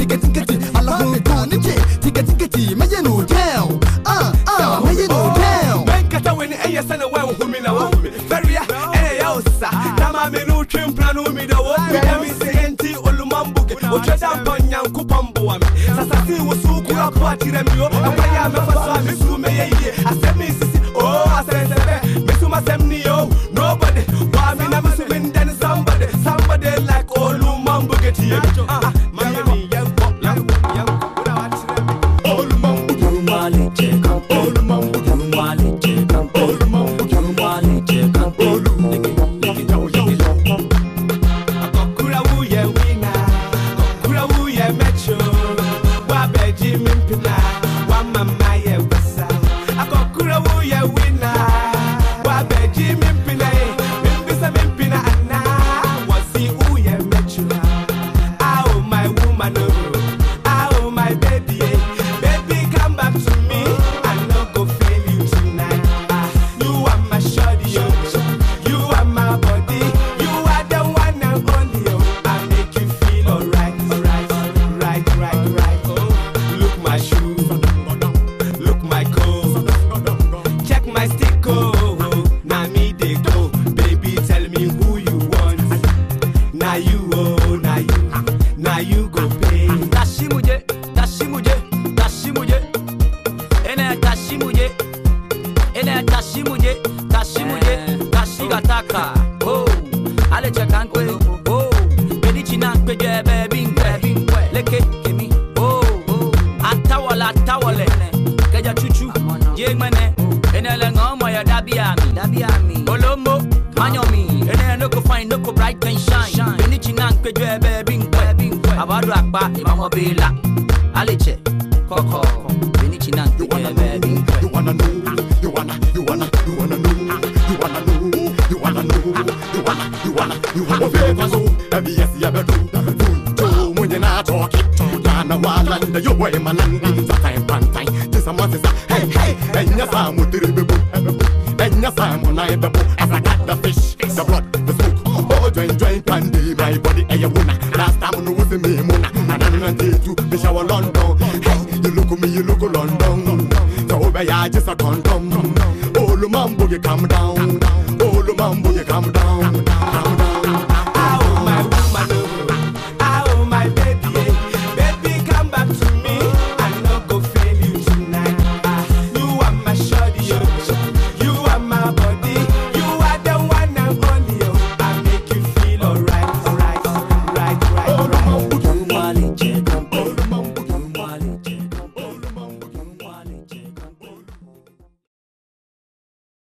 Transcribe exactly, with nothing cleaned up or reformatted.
ticket ticket I love me go nike ticket ticket me you know down ah ah me you know down ben kata when e yesa na wa hu mi na wa hu mi very ya e ya osa na ma me no twem plan mi da wo mi da mi se enti olumambuge o tweda mpanyan kupambo wa me sasa si wo su ku apo atire mi o apaya me fa so me su me ye asemi sisi oh asese me su ma sem ni yo nobody wa me na me su win then somebody somebody like olumambuge tie ah Miami young pop young young olumambuge mali check olumambuge mali check olumambuge mali check olumambuge Calm down,